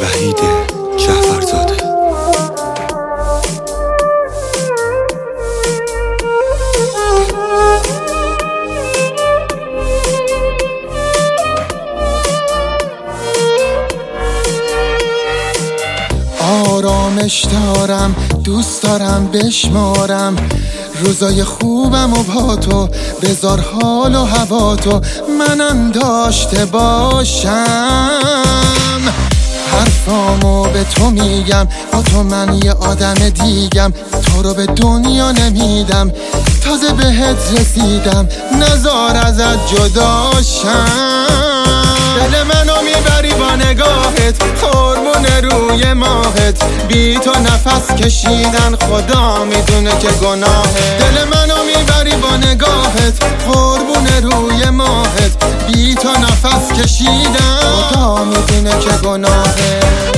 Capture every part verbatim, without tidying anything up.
وحید جعفرزاده. آرامش دارم، دوست دارم بشمارم روزای خوبم و با تو، بذار حال و هوا تو منم داشته باشم. حرفامو به تو میگم، با تو من یه آدم دیگم، تو رو به دنیا نمیدم، تازه بهت رسیدم، نزار ازت جداشم. دل منو میبری با نگاهت، قربون روی ماهت، بی تو نفس کشیدن خدا میدونه که گناهه. دل منو میبری با نگاهت، قربون روی ماهت، بی تو نفس کشیدن خدا میدونه که گناهه.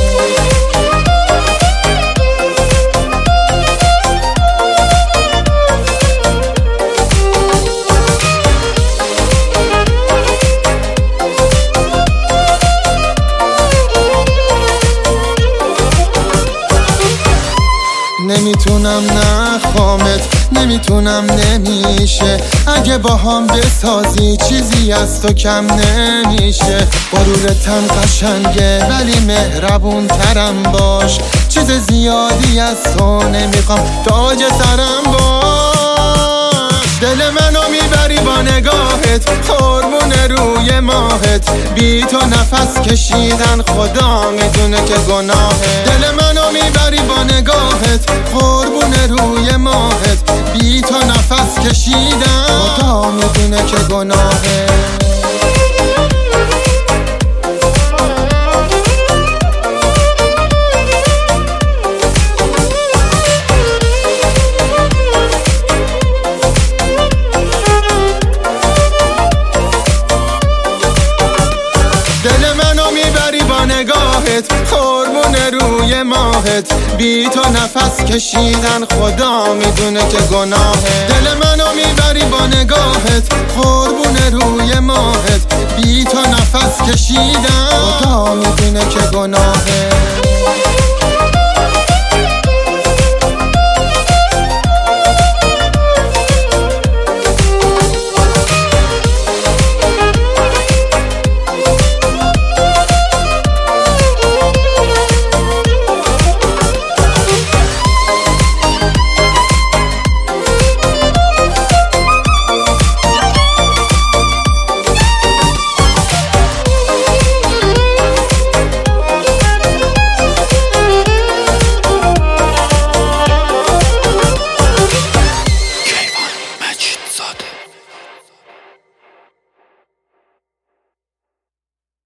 نمیتونم نخوامت، نمیتونم نمیشه، اگه با هم بسازی چیزی از تو کم نمیشه. غرورتم قشنگه ولی مهربون ترم باش، چیز زیادی از تو نمیخوام، تاج سرم باش. دل منو میبری با نگاهت، قربون روی ماهت، بی تو نفس کشیدن خدا میدونه که گناهه. دل منو میبری با نگاهت، قربون روی ماهت، بی تو نفس کشیدن خدا میدونه که گناهه. دل منو میبری با نگاهت، قربون روی ماهت، بی تو نفس کشیدن خدا میدونه که گناهه. دل منو میبری با نگاهت، قربون روی ماهت، بی تو نفس کشیدن خدا میدونه که گناهه.